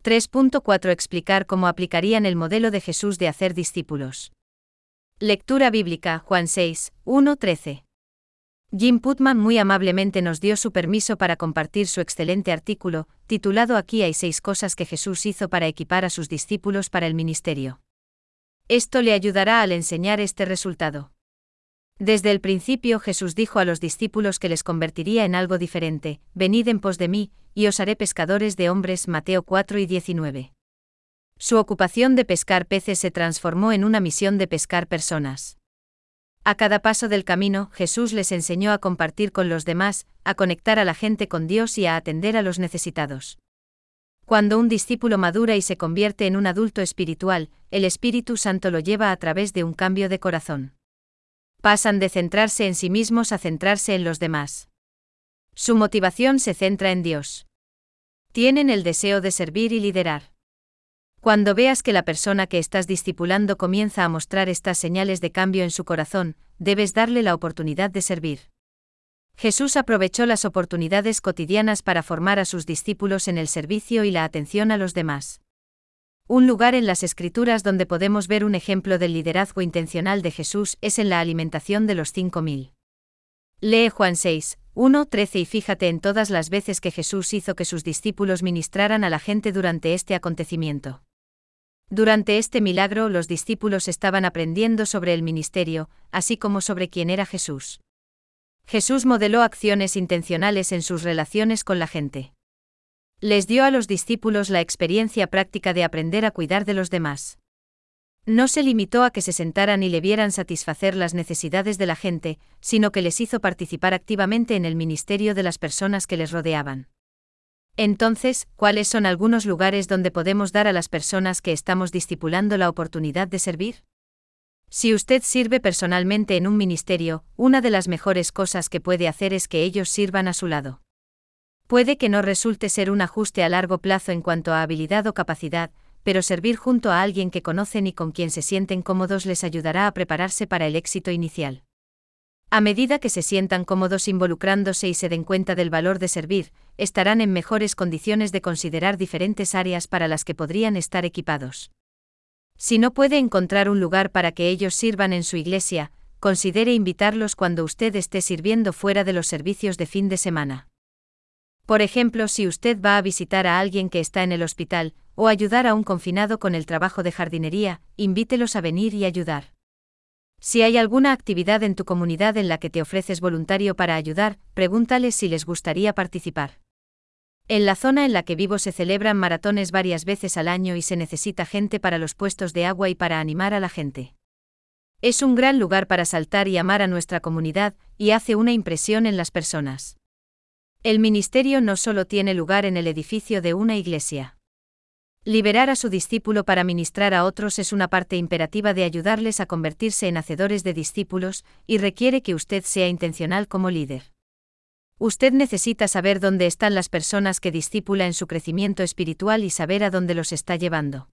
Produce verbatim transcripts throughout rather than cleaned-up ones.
tres punto cuatro Explicar cómo aplicarían el modelo de Jesús de hacer discípulos. Lectura bíblica, Juan seis, uno a trece. Jim Putman muy amablemente nos dio su permiso para compartir su excelente artículo, titulado Aquí hay seis cosas que Jesús hizo para equipar a sus discípulos para el ministerio. Esto le ayudará al enseñar este resultado. Desde el principio Jesús dijo a los discípulos que les convertiría en algo diferente: venid en pos de mí, y os haré pescadores de hombres. Mateo cuatro y diecinueve. Su ocupación de pescar peces se transformó en una misión de pescar personas. A cada paso del camino, Jesús les enseñó a compartir con los demás, a conectar a la gente con Dios y a atender a los necesitados. Cuando un discípulo madura y se convierte en un adulto espiritual, el Espíritu Santo lo lleva a través de un cambio de corazón. Pasan de centrarse en sí mismos a centrarse en los demás. Su motivación se centra en Dios. Tienen el deseo de servir y liderar. Cuando veas que la persona que estás discipulando comienza a mostrar estas señales de cambio en su corazón, debes darle la oportunidad de servir. Jesús aprovechó las oportunidades cotidianas para formar a sus discípulos en el servicio y la atención a los demás. Un lugar en las Escrituras donde podemos ver un ejemplo del liderazgo intencional de Jesús es en la alimentación de los cinco mil. Lee Juan seis, uno a trece y fíjate en todas las veces que Jesús hizo que sus discípulos ministraran a la gente durante este acontecimiento. Durante este milagro los discípulos estaban aprendiendo sobre el ministerio, así como sobre quién era Jesús. Jesús modeló acciones intencionales en sus relaciones con la gente. Les dio a los discípulos la experiencia práctica de aprender a cuidar de los demás. No se limitó a que se sentaran y le vieran satisfacer las necesidades de la gente, sino que les hizo participar activamente en el ministerio de las personas que les rodeaban. Entonces, ¿cuáles son algunos lugares donde podemos dar a las personas que estamos discipulando la oportunidad de servir? Si usted sirve personalmente en un ministerio, una de las mejores cosas que puede hacer es que ellos sirvan a su lado. Puede que no resulte ser un ajuste a largo plazo en cuanto a habilidad o capacidad, pero servir junto a alguien que conocen y con quien se sienten cómodos les ayudará a prepararse para el éxito inicial. A medida que se sientan cómodos involucrándose y se den cuenta del valor de servir, estarán en mejores condiciones de considerar diferentes áreas para las que podrían estar equipados. Si no puede encontrar un lugar para que ellos sirvan en su iglesia, considere invitarlos cuando usted esté sirviendo fuera de los servicios de fin de semana. Por ejemplo, si usted va a visitar a alguien que está en el hospital, o ayudar a un confinado con el trabajo de jardinería, invítelos a venir y ayudar. Si hay alguna actividad en tu comunidad en la que te ofreces voluntario para ayudar, pregúntales si les gustaría participar. En la zona en la que vivo se celebran maratones varias veces al año y se necesita gente para los puestos de agua y para animar a la gente. Es un gran lugar para saltar y amar a nuestra comunidad, y hace una impresión en las personas. El ministerio no solo tiene lugar en el edificio de una iglesia. Liberar a su discípulo para ministrar a otros es una parte imperativa de ayudarles a convertirse en hacedores de discípulos, y requiere que usted sea intencional como líder. Usted necesita saber dónde están las personas que discípula en su crecimiento espiritual y saber a dónde los está llevando.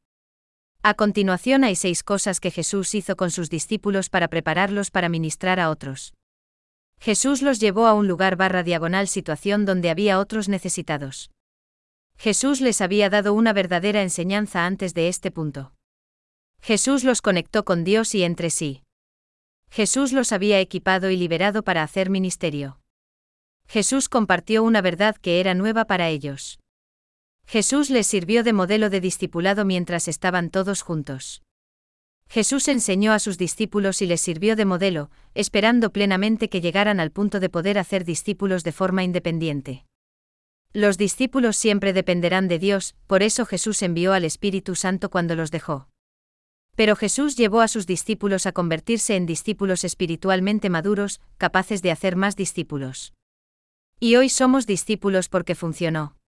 A continuación hay seis cosas que Jesús hizo con sus discípulos para prepararlos para ministrar a otros. Jesús los llevó a un lugar barra diagonal situación donde había otros necesitados. Jesús les había dado una verdadera enseñanza antes de este punto. Jesús los conectó con Dios y entre sí. Jesús los había equipado y liberado para hacer ministerio. Jesús compartió una verdad que era nueva para ellos. Jesús les sirvió de modelo de discipulado mientras estaban todos juntos. Jesús enseñó a sus discípulos y les sirvió de modelo, esperando plenamente que llegaran al punto de poder hacer discípulos de forma independiente. Los discípulos siempre dependerán de Dios, por eso Jesús envió al Espíritu Santo cuando los dejó. Pero Jesús llevó a sus discípulos a convertirse en discípulos espiritualmente maduros, capaces de hacer más discípulos. Y hoy somos discípulos porque funcionó.